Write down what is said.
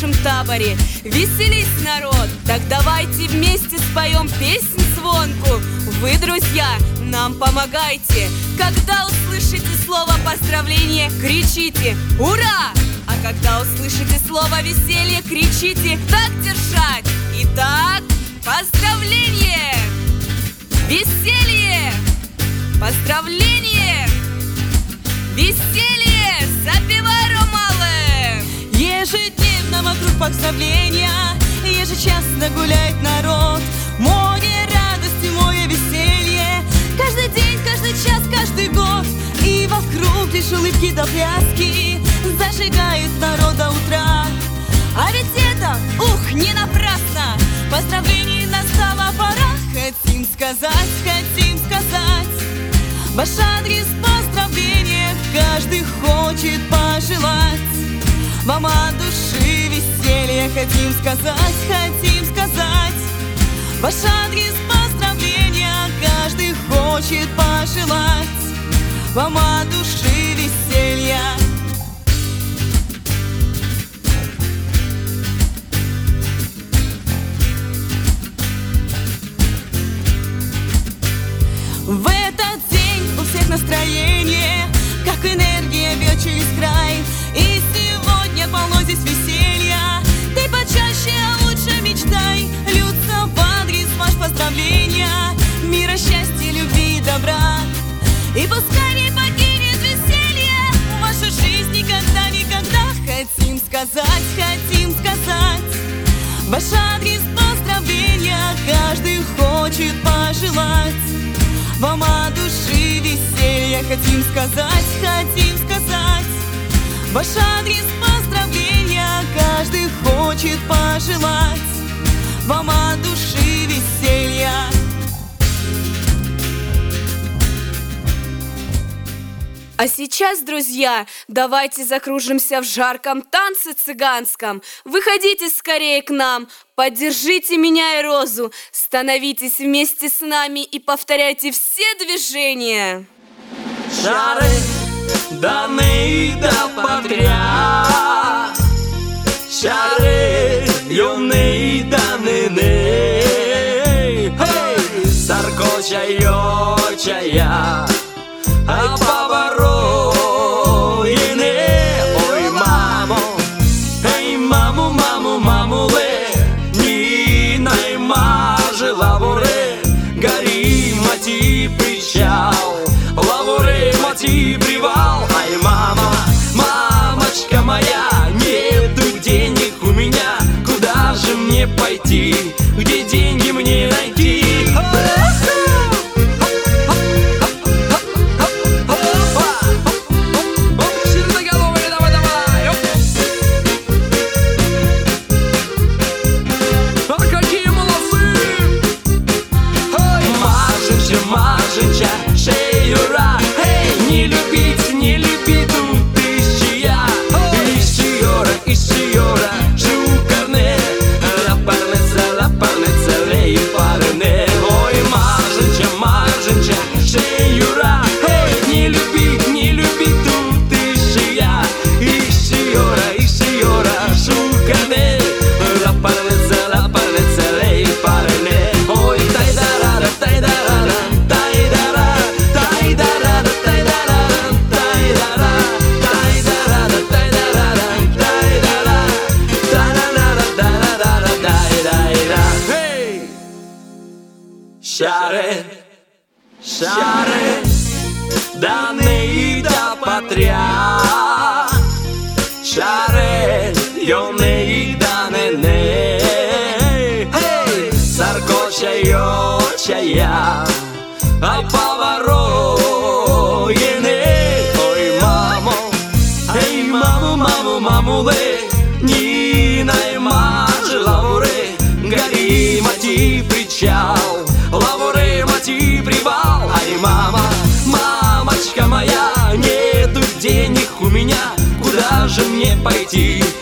нашем таборе. Веселись, народ, так давайте вместе споем песнь звонку. Вы, друзья, нам помогайте. Когда услышите слово поздравление, кричите «Ура!» А когда услышите слово веселье, кричите «Так держать!» Итак, поздравление! Веселье! Поздравление! Веселье! Запевай, Ромалы! Ежедневно вокруг поздравления, ежечасно гуляет народ. Море радости, море веселье, каждый день, каждый час, каждый год. И вокруг лишь улыбки до пляски зажигает народ до утра. А ведь это, не напрасно. Поздравлений настала пора. Хотим сказать, ваш адрес поздравления каждый хочет пожелать. Вам от души веселья хотим сказать, ваш адрес поздравления каждый хочет пожелать. Вам от души веселья. В этот день у всех настроение, как энергия бьет через край. И сегодня полно здесь веселья. Ты почаще, а лучше мечтай. Льются в адрес ваш поздравления, мира, счастья, любви и добра. И пускай не покинет веселье вашу жизнь никогда, никогда. Хотим сказать, ваш адрес поздравления каждый хочет пожелать. Вам от души веселья хотим сказать, ваш адрес поздравления каждый хочет пожелать. Вам от души веселья. А сейчас, друзья, давайте закружимся в жарком танце цыганском. Выходите скорее к нам, поддержите меня и Розу, становитесь вместе с нами и повторяйте все движения. Шары даны да подряд, шары юные даны, саркочая, а поворот ой, маму ле, не наймажи лавуре, гори мати причал, лавуре мати привал. Ай, мамочка моя, нету денег у меня, куда же мне пойти, где деньги мне найти? Маженча, шеюра, не любить, тут ищия, ищиора, шукарне, лапарнеца, лей парне. Ой, маженча, шеюра, не любить, тут ищия, ищиора, шукарне, лапарнеца, лей парне. Ой, тайдарара, шары даны да подряд, шары юные даны, саркочая, а поворот ой, маму ле, не наймажи лавуре, гори мати причал, лавуре мати привал. Ай, мамочка моя, нету денег у меня, куда же мне пойти,